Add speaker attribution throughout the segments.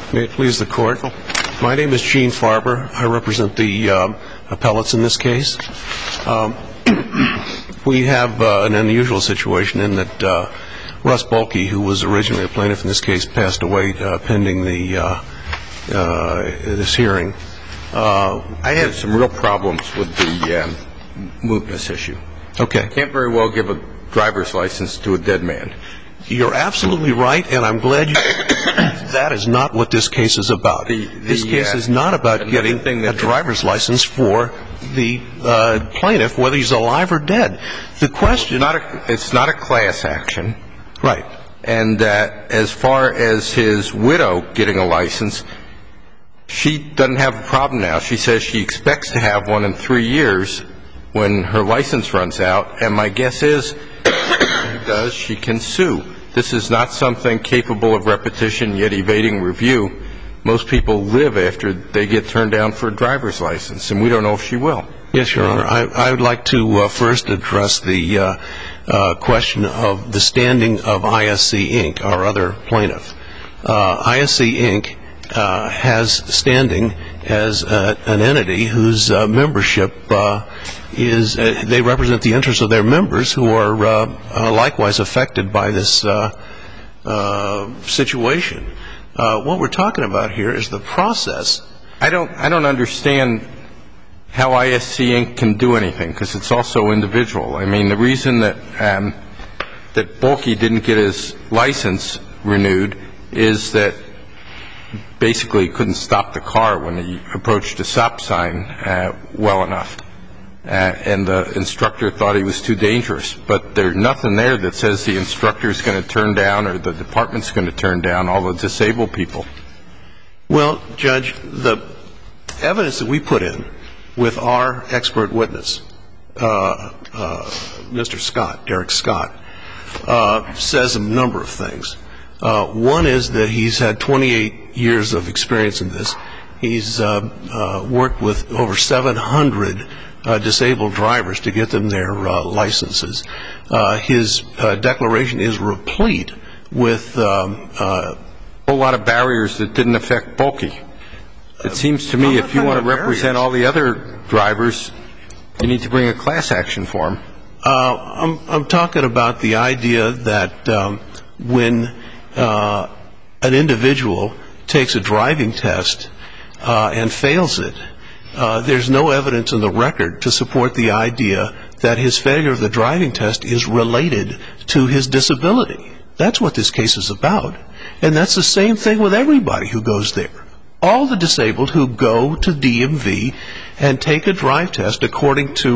Speaker 1: May it please the Court. My name is Gene Farber. I represent the appellates in this case. We have an unusual situation in that Russ Bulkey, who was originally a plaintiff in this case, passed away pending this hearing.
Speaker 2: I have some real problems with the mootness issue.
Speaker 1: Okay.
Speaker 2: Can't very well give a driver's license to a dead man.
Speaker 1: You're absolutely right, and I'm glad you that is not what this case is about. This case is not about getting a driver's license for the plaintiff, whether he's alive or dead. The question...
Speaker 2: It's not a class action.
Speaker 1: Right.
Speaker 2: And as far as his widow getting a license, she doesn't have a problem now. She says she expects to have one in 3 years when her license runs out, and my guess is if she can sue. This is not something capable of repetition yet evading review. Most people live after they get turned down for a driver's license, and we don't know if she will.
Speaker 1: Yes, Your Honor. I would like to first address the question of the standing of ISC, Inc., our other plaintiff. ISC, Inc. Has standing as an entity whose membership is they represent the interests of their members who are likewise affected by this situation. What we're talking about here is the process.
Speaker 2: I don't understand how ISC, Inc. can do anything, because it's also individual. I mean, the reason that Bulkey didn't get his license renewed is that basically he couldn't stop the car when he approached a stop sign well enough, and the instructor thought he was too dangerous. But there's nothing there that says the instructor's going to turn down or the department's going to turn down all the disabled people.
Speaker 1: Well, Judge, the evidence that we put in with our expert witness, Mr. Scott, Derek Scott, says a number of things. One is that he's had 28 years of experience in this. He's worked with over 700 disabled drivers to get them their licenses. His declaration is replete with a whole lot of barriers that didn't affect Bulkey. It seems to me if you want to represent all the other drivers, you need to bring a class action for them. I'm talking about the idea that when an individual takes a driving test and fails it, there's no evidence in the record to support the idea that his failure of the driving test is related to his disability. That's what this case is about. And that's the same thing with everybody who goes there. All the disabled who go to DMV and take a drive test, according to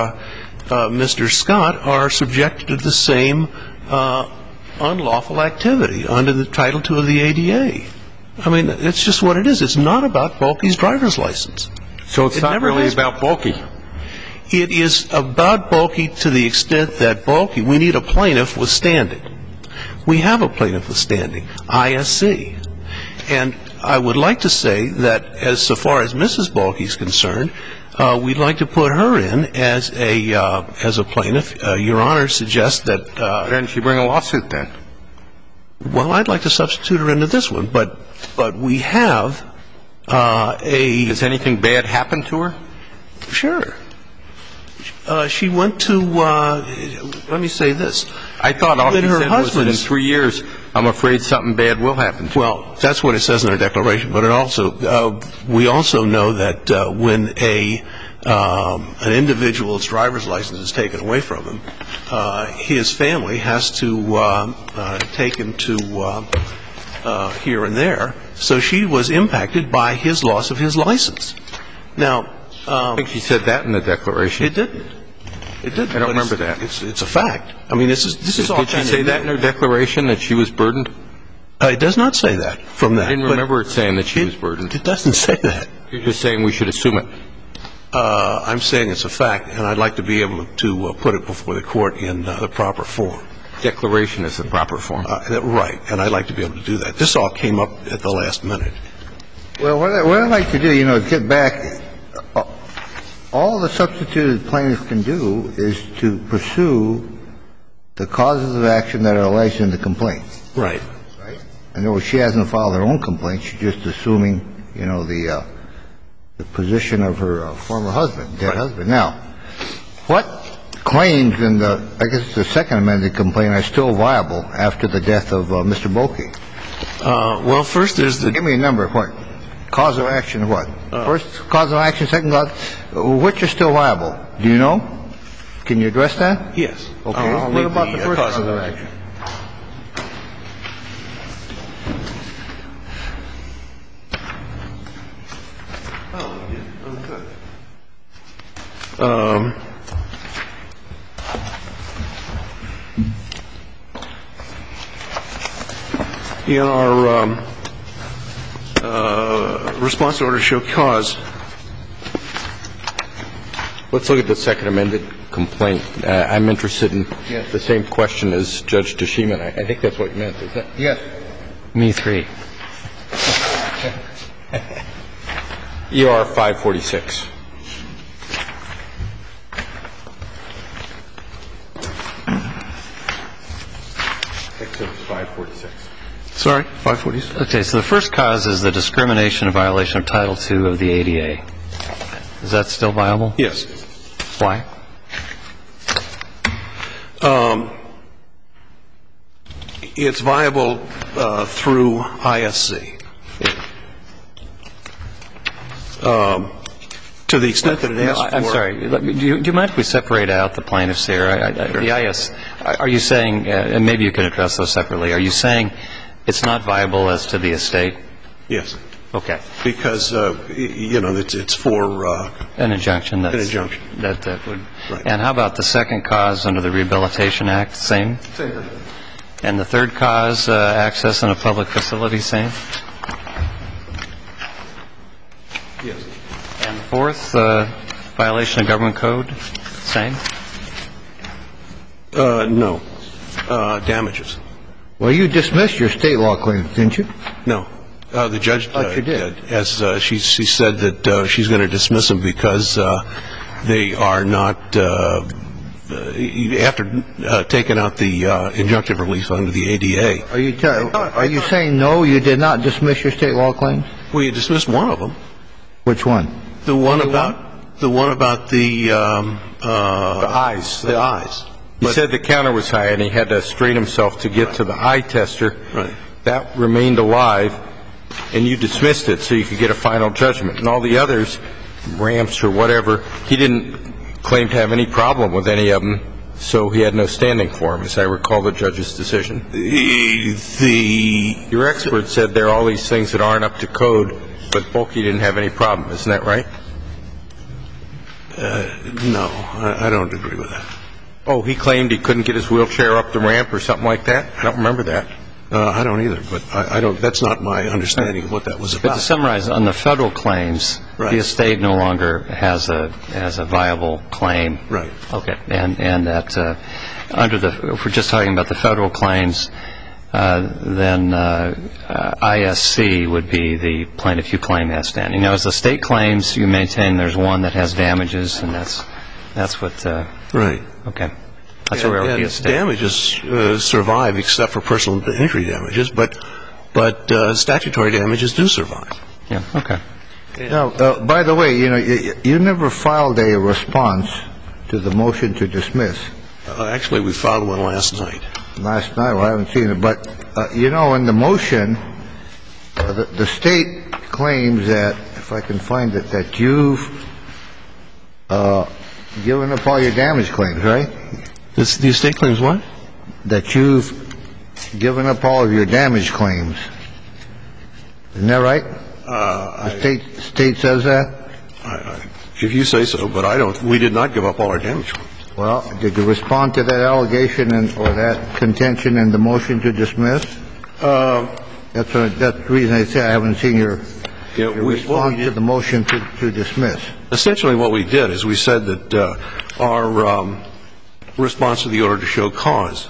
Speaker 1: Mr. Scott, are subjected to the same unlawful activity under the Title II of the ADA. I mean, it's just what it is. It's not about Bulkey's driver's license.
Speaker 2: So it's not really about Bulkey.
Speaker 1: It is about Bulkey to the extent that Bulkey, we need a plaintiff with standing. We have a plaintiff with standing, ISC. And I would like to say that as so far as Mrs. Bulkey is concerned, we'd like to put her in as a plaintiff. Your Honor suggests that...
Speaker 2: Why didn't she bring a lawsuit then?
Speaker 1: Well, I'd like to substitute her into this one. But we have
Speaker 2: Has anything bad happened to her?
Speaker 1: Sure. She went to, let me say this.
Speaker 2: I thought all she said was that in 3 years, I'm afraid something bad will happen to her.
Speaker 1: Well, that's what it says in her declaration. But it also, we also know that when an individual's driver's license is taken away from him, his family has to take him to here and there. So she was impacted by his loss of his license. Now,
Speaker 2: I think she said that in the declaration.
Speaker 1: It didn't. It didn't.
Speaker 2: I don't remember that.
Speaker 1: It's a fact. I mean, this is all.
Speaker 2: Did she say that in her declaration, that she was burdened?
Speaker 1: It does not say that from that.
Speaker 2: I didn't remember it saying that she was burdened.
Speaker 1: It doesn't say that.
Speaker 2: You're just saying we should assume it.
Speaker 1: I'm saying it's a fact, and I'd like to be able to put it before the court in the proper form.
Speaker 2: Declaration is the proper form.
Speaker 1: Right, and I'd like to be able to do that. This all came up at the last minute.
Speaker 3: Well, what I'd like to do, is get back. All the substituted plaintiffs can do is to pursue the causes of action that are alleged in the complaint.
Speaker 1: Right.
Speaker 3: Right? in other words, she hasn't filed her own complaint. She's just assuming, you know, the position of her former husband, dead husband. Now, what claims in I guess the second amended complaint are still viable after the death of Mr. Boki?
Speaker 1: Well, first there's the...
Speaker 3: Give me a number. What? Cause of action, what? First cause of action, second cause. Which are still viable? Do you know? Can you address that?
Speaker 1: Yes.
Speaker 3: Okay. What about the first cause of action?
Speaker 1: In our response to order to show cause.
Speaker 2: Let's look at the second amended complaint. I'm interested in the same question as Judge Tashima. I think that's what you meant, isn't it?
Speaker 3: Yes.
Speaker 4: Me three.
Speaker 2: ER 546. Excerpt 546.
Speaker 1: Sorry, 546.
Speaker 4: Okay, so the first cause is the discrimination in violation of Title II of the ADA. Is that still viable?
Speaker 1: Yes.
Speaker 4: Why?
Speaker 1: It's viable through ISC. To the extent that it asks for...
Speaker 4: I'm sorry. Do you mind if we separate out the plaintiffs here?
Speaker 1: Sure.
Speaker 4: The IS, are you saying, and maybe you can address those separately, are you saying it's not viable as to the estate?
Speaker 1: Yes.
Speaker 4: Okay.
Speaker 1: Because, you know, it's for...
Speaker 4: An injunction.
Speaker 1: An injunction.
Speaker 4: That would...
Speaker 1: Right.
Speaker 4: And how about the second cause under the Rehabilitation Act? Same?
Speaker 1: Same thing.
Speaker 4: And the third cause, access in a public facility, same?
Speaker 1: Yes.
Speaker 4: And the fourth, violation of government code, same?
Speaker 1: No. Damages.
Speaker 3: Well, you dismissed your state law claims, didn't you?
Speaker 1: No. The judge
Speaker 3: you did.
Speaker 1: As she said that she's going to dismiss them because they are not, after taking out the injunctive relief under the ADA.
Speaker 3: Are you saying no, you did not dismiss your state law claims?
Speaker 1: Well, you dismissed one of them.
Speaker 3: Which one?
Speaker 1: The one about the
Speaker 2: eyes.
Speaker 1: The eyes.
Speaker 2: He said the counter was high and he had to strain himself to get to the eye tester.
Speaker 1: Right.
Speaker 2: That remained alive, and you dismissed it so you could get a final judgment. And all the others, ramps or whatever, he didn't claim to have any problem with any of them, so he had no standing for them, as I recall the judge's decision. Your expert said there are all these things that aren't up to code, but Boki didn't have any problem. Isn't that right?
Speaker 1: No, I don't agree with that.
Speaker 2: Oh, he claimed he couldn't get his wheelchair up the ramp or something like that? I don't remember that.
Speaker 1: I don't either, but I don't. That's not my understanding of what that was about.
Speaker 4: But to summarize, on the federal claims,
Speaker 1: right,
Speaker 4: the estate no longer has a viable claim.
Speaker 1: Right.
Speaker 4: Okay. And that under the, if we're just talking about the federal claims, then ISC would be the plaintiff you claim has standing. Now, as the state claims, you maintain there's one that has damages, and that's what.
Speaker 1: Right.
Speaker 4: Okay. That's where we're at the estate.
Speaker 1: Damages survive except for personal injury damages, but statutory damages do survive.
Speaker 4: Yeah. Okay.
Speaker 3: Now, by the way, you know, you never filed a response to the motion to dismiss.
Speaker 1: Actually, we filed one last night.
Speaker 3: Last night? Well, I haven't seen it. But, you know, in the motion, the state claims that, if I can find it, that you've given up all your damage claims, right?
Speaker 1: The estate claims what?
Speaker 3: That you've given up all of your damage claims. Isn't that right? The state says that?
Speaker 1: If you say so, but I don't. We did not give up all our damage claims.
Speaker 3: Well, did you respond to that allegation or that contention in the motion to dismiss? That's the reason I say I haven't seen your response to the motion to dismiss.
Speaker 1: Essentially what we did is we said that our response to the order to show cause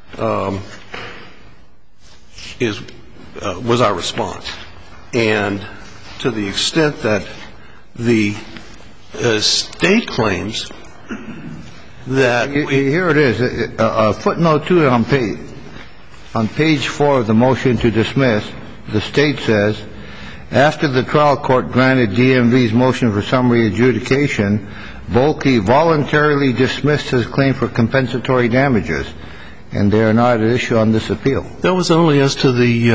Speaker 1: was our response. And to the extent that the state claims that
Speaker 3: here it is, footnote 2 on on page 4 of the motion to dismiss, the State says, after the trial court granted DMV's motion for summary adjudication, Volke voluntarily dismissed his claim for compensatory damages, and they are not at issue on this appeal.
Speaker 1: That was only as to the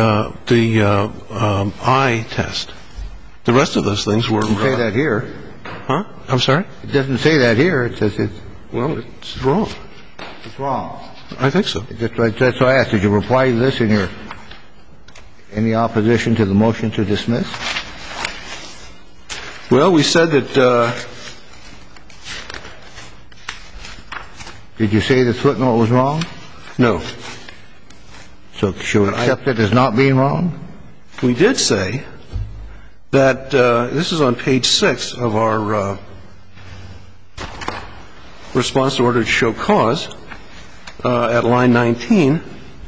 Speaker 1: eye test. The rest of those things were...
Speaker 3: It doesn't say that here.
Speaker 1: Huh? I'm sorry?
Speaker 3: It doesn't say that here. It says it's...
Speaker 1: Well, it's wrong.
Speaker 3: It's wrong.
Speaker 1: I think so.
Speaker 3: That's why I asked. Did you reply to this in your... any opposition to the motion to dismiss?
Speaker 1: Well, we said that...
Speaker 3: Did you say the footnote was wrong?
Speaker 1: No.
Speaker 3: So should we accept it as not being wrong?
Speaker 1: We did say that this is on page 6 of our response to order to show cause at line 19.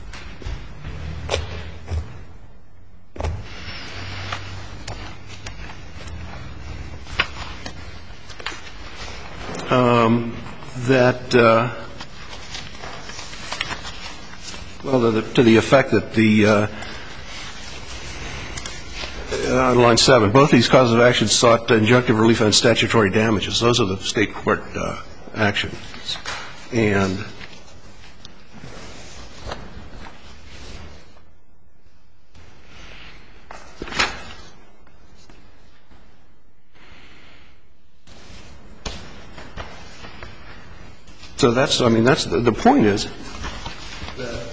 Speaker 1: That, well, to the effect that on line 7, both these causes of action sought injunctive relief and statutory damages. Those are the state court actions. And so that's, I mean, that's the point is that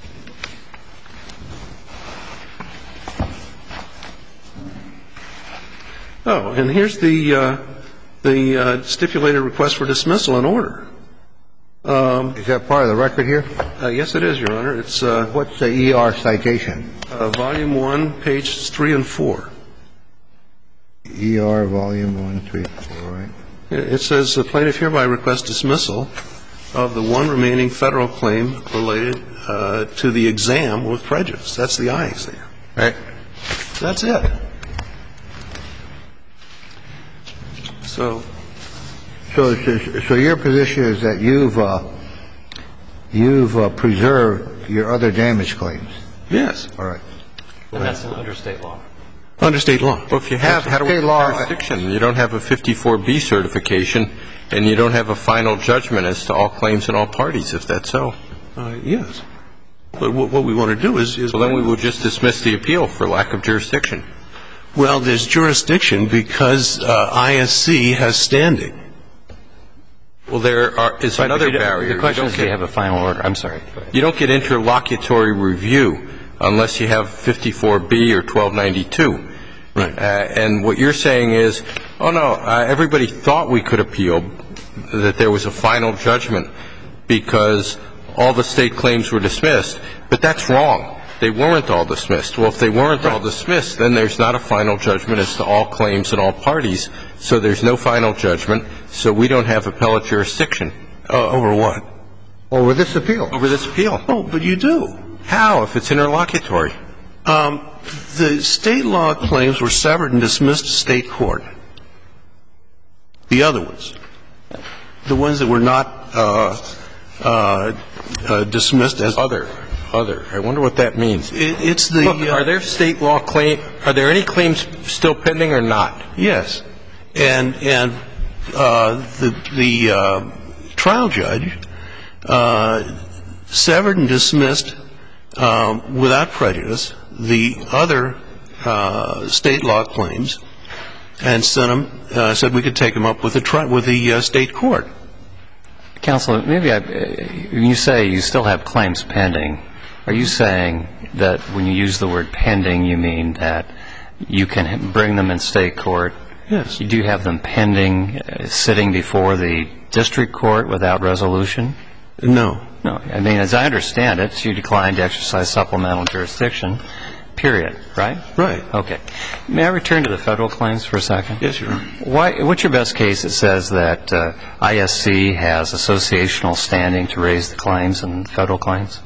Speaker 1: oh, and here's the stipulated request for dismissal in order.
Speaker 3: Is that part of the record here?
Speaker 1: Yes, it is, Your Honor. It's
Speaker 3: what's the ER citation?
Speaker 1: Volume 1, pages 3 and 4.
Speaker 3: ER volume 1, 3, 4, right?
Speaker 1: It says the plaintiff hereby requests dismissal of the one remaining federal claim related to the exam with prejudice. That's the eye exam.
Speaker 2: Right.
Speaker 1: That's it. So
Speaker 3: your position is that you've preserved your other damage claims?
Speaker 1: yes,
Speaker 3: All right.
Speaker 4: And that's under state law.
Speaker 1: under state law.
Speaker 2: Well, if you have jurisdiction, you don't have a 54B certification, and you don't have a final judgment as to all claims and all parties, if that's so.
Speaker 1: Yes. But what we want to do is
Speaker 2: Well, then we will just dismiss the appeal for lack of jurisdiction.
Speaker 1: well, there's jurisdiction because ISC has standing.
Speaker 2: Well, there is another barrier.
Speaker 4: The question is, do you have a final order? I'm sorry.
Speaker 2: You don't get interlocutory review unless you have 54B or 1292.
Speaker 1: Right.
Speaker 2: And what you're saying is, oh, no, everybody thought we could appeal, that there was a final judgment because all the state claims were dismissed. But that's wrong. They weren't all dismissed. Well, if they weren't all dismissed, then there's not a final judgment as to all claims and all parties. So there's no final judgment. So we don't have appellate jurisdiction.
Speaker 1: Over what?
Speaker 3: Over this appeal?
Speaker 2: Over this appeal.
Speaker 1: Oh, but you do.
Speaker 2: How, if it's interlocutory?
Speaker 1: The state law claims were severed and dismissed to state court. The other ones. The ones that were not dismissed as
Speaker 2: Other. I wonder what that means.
Speaker 1: It's the
Speaker 2: Look, are there state law claims? Are there any claims still pending or not?
Speaker 1: yes. And the trial judge severed and dismissed without prejudice the other state law claims and sent them, said we could take them up with the state court.
Speaker 4: Counsel, maybe when you say you still have claims pending, are you saying that when you use the word pending, you mean that you can bring them in state court?
Speaker 1: Yes.
Speaker 4: You do have them pending, sitting before the district court without resolution?
Speaker 1: No.
Speaker 4: No. I mean, as I understand it, you declined to exercise supplemental jurisdiction, period, right?
Speaker 1: Right.
Speaker 4: Okay. May I return to the federal claims for a second?
Speaker 1: Yes, Your Honor.
Speaker 4: What's your best case that says that ISC has associational standing to raise the claims and federal claims?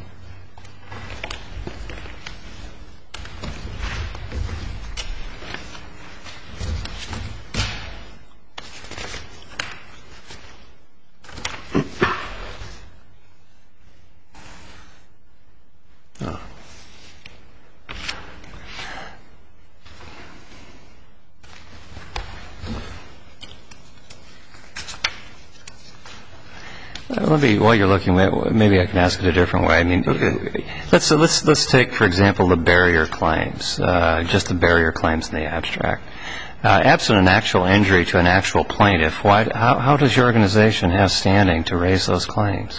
Speaker 4: While you're looking, maybe I can ask it a different way. I mean, let's take, for example, the barrier claims, just the barrier claims in the abstract. Absent an actual injury to an actual plaintiff, how does your organization have standing to raise those claims?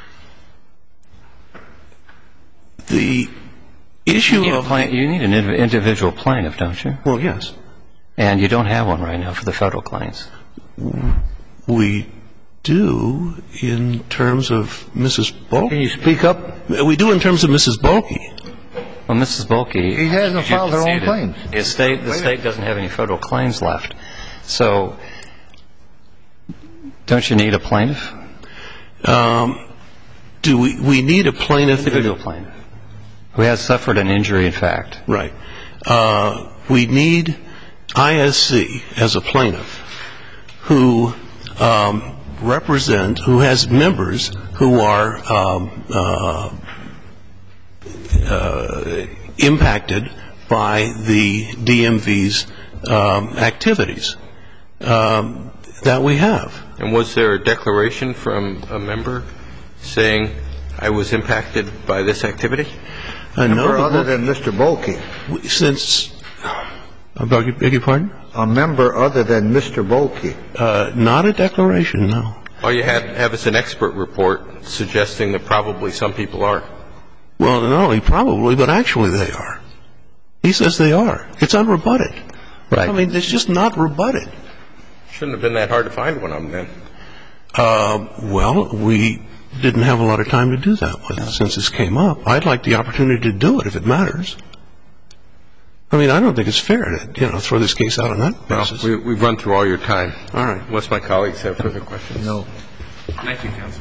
Speaker 1: The issue
Speaker 4: you need an individual plaintiff, don't you?
Speaker 1: Well, yes.
Speaker 4: And you don't have one right now for the federal claims.
Speaker 1: We do in terms of Mrs. Bulkey.
Speaker 3: Can you speak up?
Speaker 1: We do in terms of Mrs. Bulkey.
Speaker 4: Well, Mrs. Bulkey,
Speaker 3: He hasn't filed her own claims.
Speaker 4: The state doesn't have any federal claims left. So don't you need a plaintiff?
Speaker 1: Do we need a plaintiff?
Speaker 4: Individual plaintiff who has suffered an injury in fact.
Speaker 1: Right. We need ISC as a plaintiff who who has members who are impacted by the DMV's activities that we have.
Speaker 2: And was there a declaration from a member saying, I was impacted by this activity?
Speaker 3: A member other than Mr. Bulkey.
Speaker 1: I beg your pardon?
Speaker 3: A member other than Mr. Bulkey.
Speaker 1: Not a declaration, no.
Speaker 2: All you have is an expert report suggesting that probably some people are.
Speaker 1: Well, not only probably, but actually they are. He says they are. It's unrebutted.
Speaker 4: Right.
Speaker 1: I mean, it's just not rebutted.
Speaker 2: Shouldn't have been that hard to find one of them then.
Speaker 1: Well, we didn't have a lot of time to do that since this came up. I'd like the opportunity to do it if it matters. I mean, I don't think it's fair to, throw this case out on that basis.
Speaker 2: Well, we've run through all your time.
Speaker 1: All right.
Speaker 2: Unless my colleagues have further questions.
Speaker 3: No.
Speaker 2: Thank you, counsel.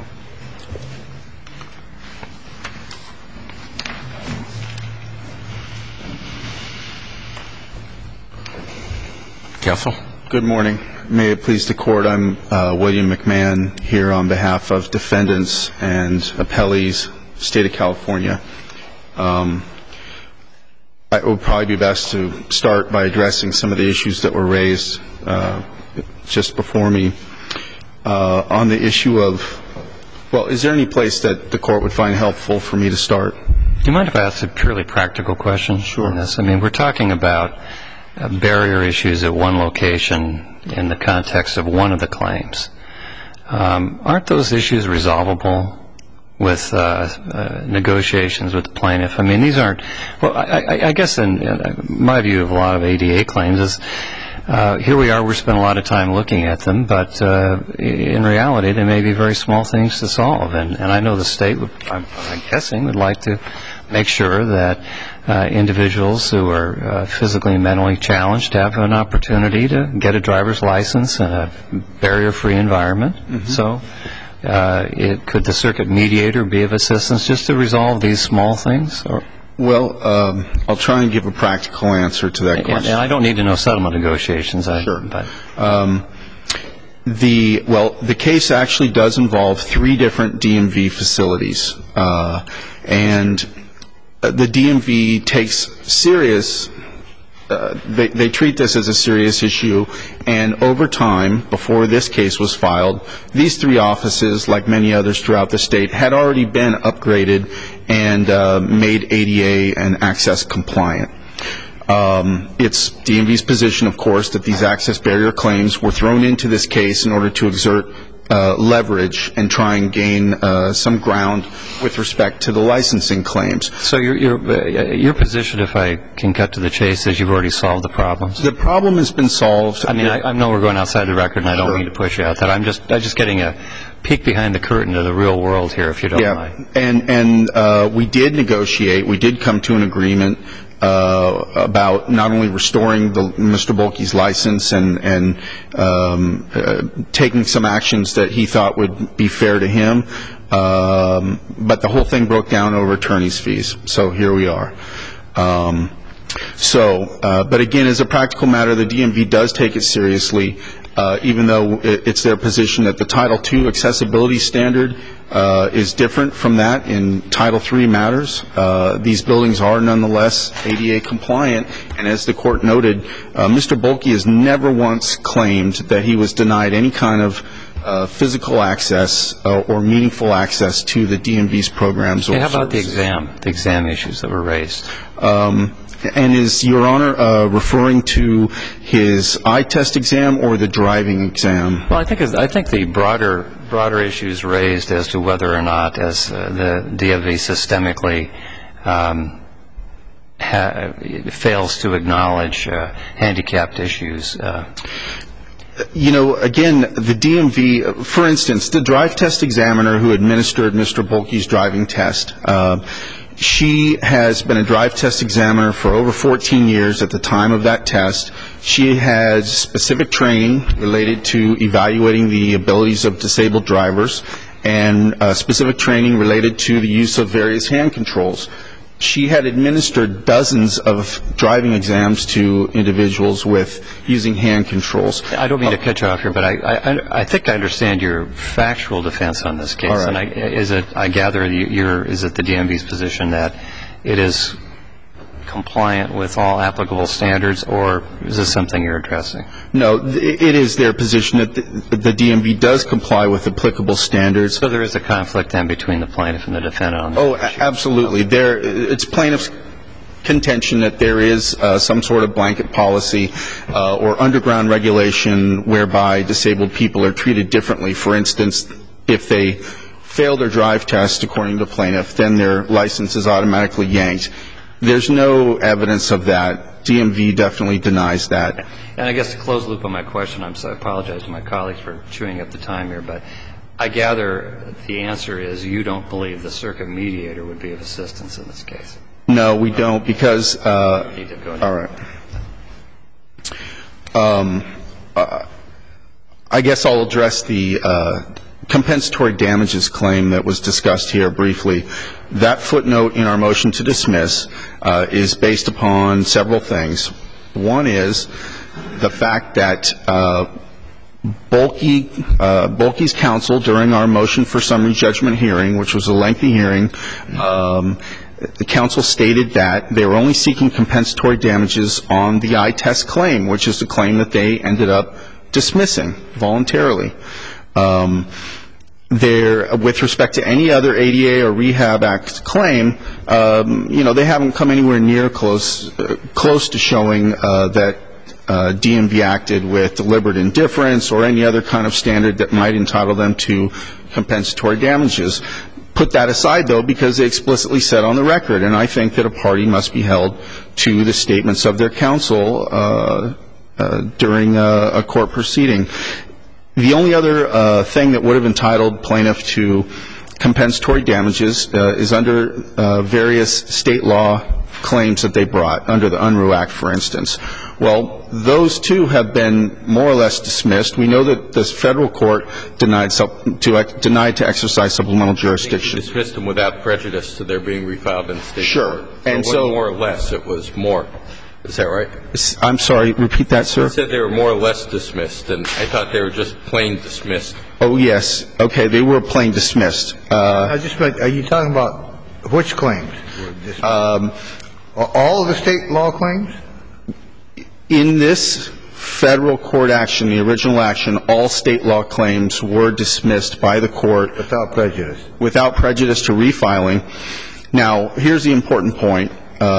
Speaker 2: Counsel.
Speaker 5: Good morning. May it please the Court, I'm William McMahon here on behalf of defendants and appellees, State of California. It would probably be best to start by addressing some of the issues that were raised just before me. On the issue of, is there any place that the Court would find helpful for me to start?
Speaker 4: Do you mind if I ask a purely practical question on this? I mean, we're talking about barrier issues at one location in the context of one of the claims. Aren't those issues resolvable with negotiations with the plaintiff? I mean, these aren't, I guess in my view of a lot of ADA claims is here we are, we're spending a lot of time looking at them, but in reality they may be very small things to solve. And I know the state, I'm guessing, would like to make sure that individuals who are physically and mentally challenged have an opportunity to get a driver's license in a barrier-free environment. Mm-hmm. So could the circuit mediator be of assistance just to resolve these small things?
Speaker 5: Well, I'll try and give a practical answer to that question.
Speaker 4: And I don't need to know settlement negotiations.
Speaker 5: Sure. The case actually does involve 3 different DMV facilities. And the DMV takes serious, they treat this as a serious issue. And over time, before this case was filed, these 3 offices, like many others throughout the state, had already been upgraded and made ADA and access compliant. It's DMV's position, of course, that these access barrier claims were thrown into this case in order to exert leverage and try and gain some ground with respect to the licensing claims.
Speaker 4: So your position, if I can cut to the chase, is you've already solved the problems?
Speaker 5: The problem has been solved.
Speaker 4: I mean, I know we're going outside the record, and I don't mean to push you out that. I'm just getting a peek behind the curtain to the real world here, if you don't mind.
Speaker 5: And we did negotiate. We did come to an agreement about not only restoring Mr. Bulkey's license and taking some actions that he thought would be fair to him, but the whole thing broke down over attorney's fees. So here we are. But again, as a practical matter, the DMV does take it seriously, even though it's their position that the Title II accessibility standard is different from that in Title III matters. These buildings are nonetheless ADA compliant, and as the Court noted, Mr. Bulkey has never once claimed that he was denied any kind of physical access or meaningful access to the DMV's programs.
Speaker 4: How about the exam issues that were raised?
Speaker 5: And is Your Honor referring to his eye test exam or the driving exam?
Speaker 4: Well, I think the broader issues raised as to whether or not, as the DMV systemically fails to acknowledge handicapped issues.
Speaker 5: Again, the DMV, for instance, the drive test examiner who administered Mr. Bolke's driving test, she has been a drive test examiner for over 14 years at the time of that test. She has specific training related to evaluating the abilities of disabled drivers and specific training related to the use of various hand controls. She had administered dozens of driving exams to individuals with using hand controls.
Speaker 4: I don't mean to cut you off here, but I think I understand your factual defense on this case.
Speaker 5: All right.
Speaker 4: And I gather is it the DMV's position that it is compliant with all applicable standards, or is this something you're addressing?
Speaker 5: No, it is their position that the DMV does comply with applicable standards.
Speaker 4: So there is a conflict then between the plaintiff and the defendant on that issue?
Speaker 5: Absolutely. It's plaintiff's contention that there is some sort of blanket policy or underground regulation whereby disabled people are treated differently. For instance, if they fail their drive test, according to the plaintiff, then their license is automatically yanked. There's no evidence of that. DMV definitely denies that.
Speaker 4: And I guess to close the loop on my question, I apologize to my colleagues for chewing up the time here, but I gather the answer is you don't believe the circuit mediator would be of assistance in this case.
Speaker 5: No, we don't, because all right. I guess I'll address the compensatory damages claim that was discussed here briefly. That footnote in our motion to dismiss is based upon several things. One is the fact that Bolke's counsel, during our motion for summary judgment hearing, which was a lengthy hearing, the counsel stated that they were only seeking compensatory damages on the eye test claim, which is the claim that they ended up dismissing voluntarily. With respect to any other ADA or Rehab Act claim, they haven't come anywhere near close to showing that DMV acted with deliberate indifference or any other kind of standard that might entitle them to compensatory damages. Put that aside, though, because they explicitly said on the record, and I think that a party must be held to the statements of their counsel during a court proceeding. The only other thing that would have entitled plaintiff to compensatory damages is under various state law claims that they brought, under the Unruh Act, for instance. Well, those two have been more or less dismissed. We know that this federal court denied to exercise supplemental jurisdiction.
Speaker 2: You dismissed them without prejudice to their being refiled in state court.
Speaker 5: Sure.
Speaker 2: And so more or less it was more. Is that right?
Speaker 5: I'm sorry. Repeat that, sir.
Speaker 2: You said they were more or less dismissed, and I thought they were just plain dismissed.
Speaker 5: Oh, yes. Okay. They were plain dismissed.
Speaker 3: Are you talking about which claims were dismissed? All of the state law claims?
Speaker 5: In this federal court action, the original action, all state law claims were dismissed by the court.
Speaker 3: Without prejudice.
Speaker 5: Without prejudice to refiling. Now, here's the important point.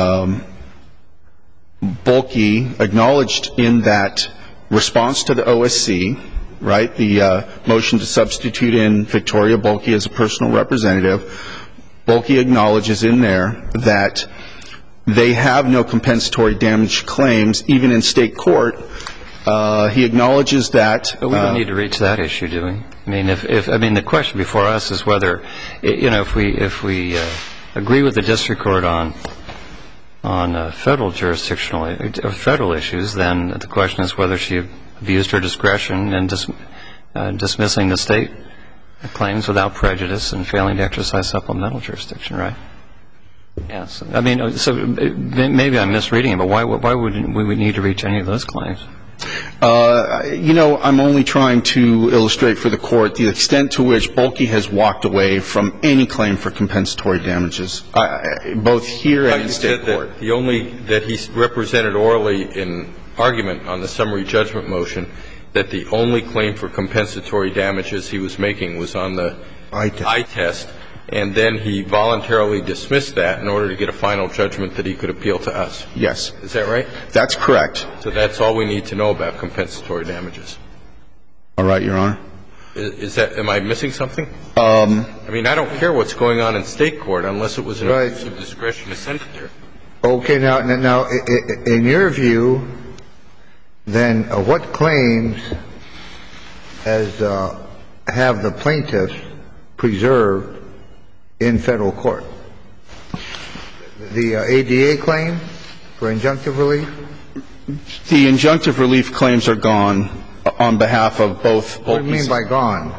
Speaker 5: Bolke acknowledged in that response to the OSC, right, the motion to substitute in Victoria Bolke as a personal representative, Bolke acknowledges in there that they have no compensatory damage claims, even in state court. He acknowledges that.
Speaker 4: But we don't need to reach that issue, do we? I mean, the question before us is whether, if we agree with the district court on federal jurisdictional or federal issues, then the question is whether she abused her discretion in dismissing the state claims without prejudice and failing to exercise supplemental jurisdiction, right? Yes. I mean, so maybe I'm misreading it, but why would we need to reach any of those claims?
Speaker 5: I'm only trying to illustrate for the court the extent to which Bolke has walked away from any claim for compensatory damages, both here and in state court.
Speaker 2: The only that he represented orally in argument on the summary judgment motion that the only claim for compensatory damages he was making was on the eye test, and then he voluntarily dismissed that in order to get a final judgment that he could appeal to us?
Speaker 5: Yes.
Speaker 2: Is that right?
Speaker 5: That's correct.
Speaker 2: So that's all we need to know about compensatory damages?
Speaker 5: All right, Your Honor.
Speaker 2: Am I missing something? I mean, I don't care what's going on in state court unless it was an abuse of discretion to send it there.
Speaker 3: Okay. Now, in your view, then what claims have the plaintiffs preserved in federal court? The ADA claim for injunctive relief?
Speaker 5: The injunctive relief claims are gone on behalf of both.
Speaker 3: What do you mean by gone?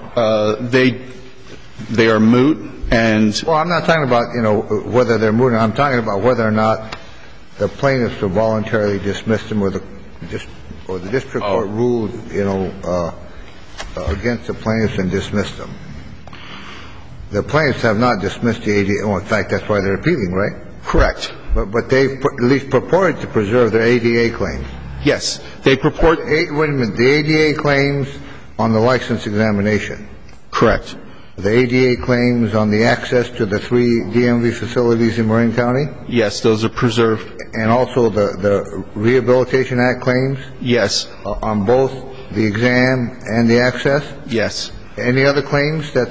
Speaker 5: They are moot, and
Speaker 3: well, I'm not talking about, whether they're moot. I'm talking about whether or not the plaintiffs have voluntarily dismissed them, or the district court ruled, against the plaintiffs and dismissed them. The plaintiffs have not dismissed the ADA. Well, in fact, that's why they're appealing, right?
Speaker 5: correct.
Speaker 3: But they've at least purported to preserve their ADA claims.
Speaker 5: Yes, they purport.
Speaker 3: Wait a minute. The ADA claims on the license examination.
Speaker 5: Correct.
Speaker 3: The ADA claims on the access to the 3 DMV facilities in Marin County?
Speaker 5: Yes, those are preserved.
Speaker 3: And also the Rehabilitation Act claims?
Speaker 5: Yes.
Speaker 3: On both the exam and the access?
Speaker 5: Yes.
Speaker 3: Any other claims that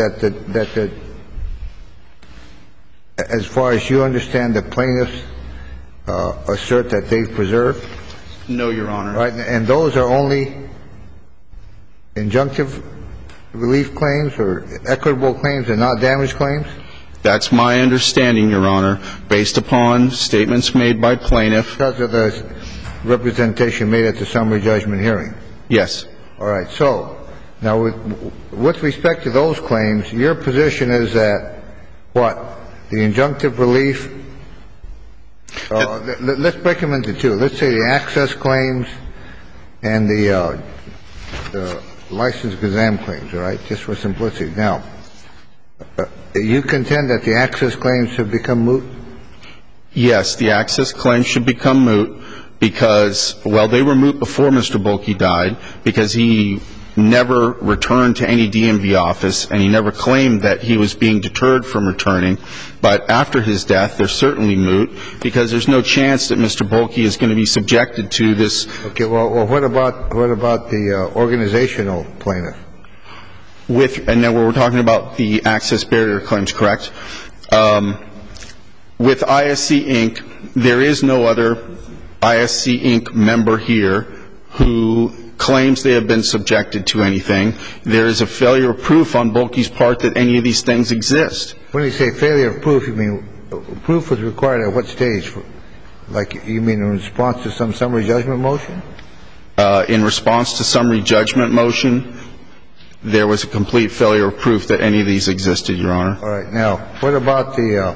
Speaker 3: as far as you understand, the plaintiffs assert that they've preserved?
Speaker 5: No, Your Honor.
Speaker 3: Right. And those are only injunctive relief claims or equitable claims and not damage claims?
Speaker 5: That's my understanding, Your Honor, based upon statements made by plaintiff.
Speaker 3: Because of the representation made at the summary judgment hearing?
Speaker 5: Yes.
Speaker 3: All right. So now with respect to those claims, your position is that what? The injunctive relief, let's break them into two. Let's say the access claims and the license exam claims, all right, just for simplicity. Now, you contend that the access claims should become moot?
Speaker 5: Yes, the access claims should become moot because, well, they were moot before Mr. Bolke died because he never returned to any DMV office and he never claimed that he was being deterred from returning. But after his death, they're certainly moot because there's no chance that Mr. Bolke is going to be subjected to this.
Speaker 3: Okay. Well, what about the organizational plaintiff?
Speaker 5: And now we're talking about the access barrier claims, correct? With ISC Inc., there is no other ISC Inc. member here who claims they have been subjected to anything. There is a failure of proof on Bolke's part that any of these things exist.
Speaker 3: When you say failure of proof, you mean proof was required at what stage? Like, you mean in response to some summary judgment motion?
Speaker 5: In response to summary judgment motion, there was a complete failure of proof that any of these existed, Your Honor.
Speaker 3: All right. Now, what about the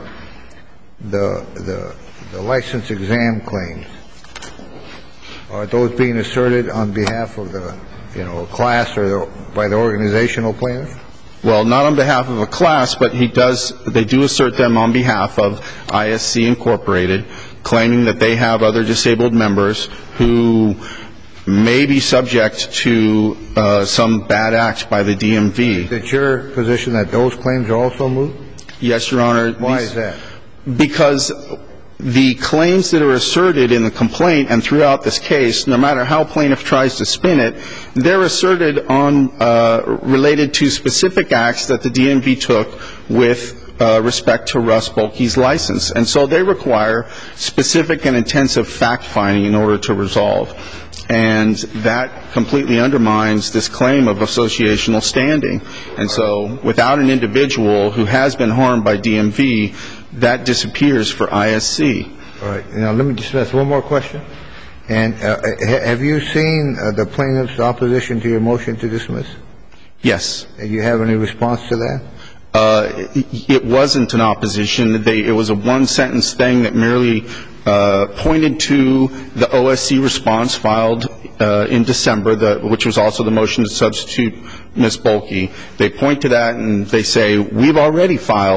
Speaker 3: license exam claims? Are those being asserted on behalf of the, class or by the organizational plaintiff?
Speaker 5: Well, not on behalf of a class, but they do assert them on behalf of ISC Incorporated, claiming that they have other disabled members who may be subject to some bad act by the DMV.
Speaker 3: Is it your position that those claims are also moot?
Speaker 5: Yes, Your Honor.
Speaker 3: Why is that?
Speaker 5: Because the claims that are asserted in the complaint and throughout this case, no matter how plaintiff tries to spin it, they're asserted on related to specific acts that the DMV took with respect to Russ Bolke's license. And so they require specific and intensive fact-finding in order to resolve. And that completely undermines this claim of associational standing. And so without an individual who has been harmed by DMV, that disappears for ISC.
Speaker 3: All right. Now, let me just ask one more question. And have you seen the plaintiff's opposition to your motion to dismiss?
Speaker 5: Yes.
Speaker 3: Do you have any response to that?
Speaker 5: It wasn't an opposition. It was a one-sentence thing that merely pointed to the OSC response filed in December, which was also the motion to substitute Ms. Bolke. They point to that and they say, we've already filed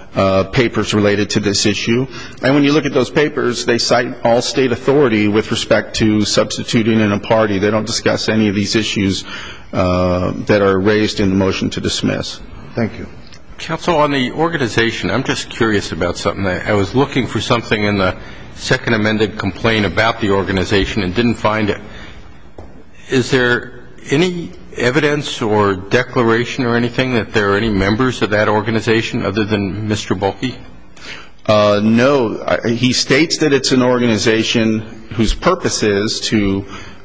Speaker 5: papers related to this issue. And when you look at those papers, they cite all state authority with respect to substituting in a party. They don't discuss any of these issues that are raised in the motion to dismiss.
Speaker 3: Thank you.
Speaker 2: Counsel, on the organization, I'm just curious about something. I was looking for something in the second amended complaint about the organization and didn't find it. Is there any evidence or declaration or anything that there are any members of that organization other than Mr. Bulkey?
Speaker 5: No. He states that it's an organization whose purpose is to,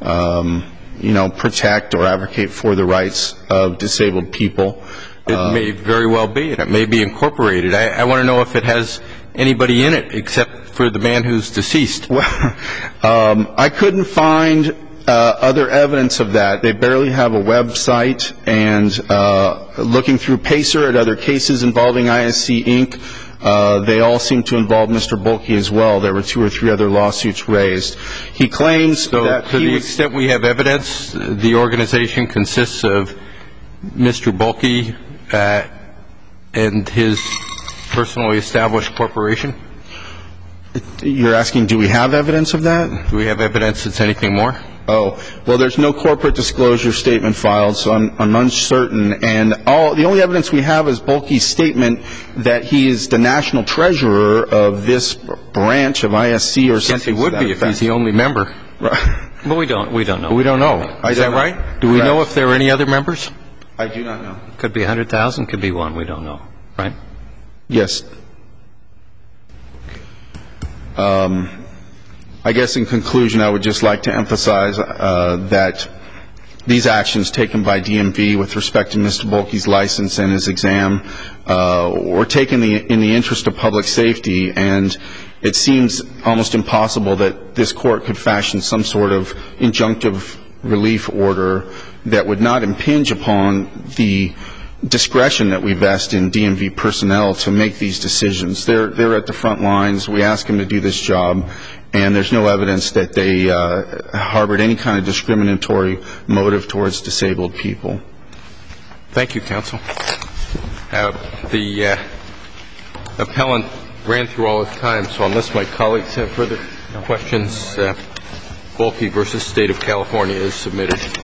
Speaker 5: protect or advocate for the rights of disabled people.
Speaker 2: It may very well be, and it may be incorporated. I want to know if it has anybody in it except for the man who's deceased.
Speaker 5: Well, I couldn't find other evidence of that. They barely have a website, and looking through PACER at other cases involving ISC Inc., they all seem to involve Mr. Bulkey as well. There were 2 or 3 other lawsuits raised. He claims that
Speaker 2: to the extent we have evidence, the organization consists of Mr. Bulkey and his personally established corporation?
Speaker 5: You're asking, do we have evidence of that?
Speaker 2: Do we have evidence that's anything more?
Speaker 5: Oh, well, there's no corporate disclosure statement filed, so I'm uncertain. And the only evidence we have is Bulkey's statement that he is the national treasurer of this branch of ISC or something.
Speaker 2: Yes, he would be if he's the only member.
Speaker 5: Right.
Speaker 4: But we don't know.
Speaker 2: We don't know. Is that right? Do we know if there are any other members?
Speaker 5: I do not know.
Speaker 4: Could be 100,000, could be 1. We don't know. Right?
Speaker 5: Yes. I guess in conclusion, I would just like to emphasize that these actions taken by DMV with respect to Mr. Bulkey's license and his exam were taken in the interest of public safety, and it seems almost impossible that this court could fashion some sort of injunctive relief order that would not impinge upon the discretion that we vest in DMV personnel to make these decisions. They're at the front lines. We ask them to do this job, and there's no evidence that they harbored any kind of discriminatory motive towards disabled people.
Speaker 2: Thank you, counsel. The appellant ran through all his time, so unless my colleagues have further questions, Bulkey v. State of California is submitted.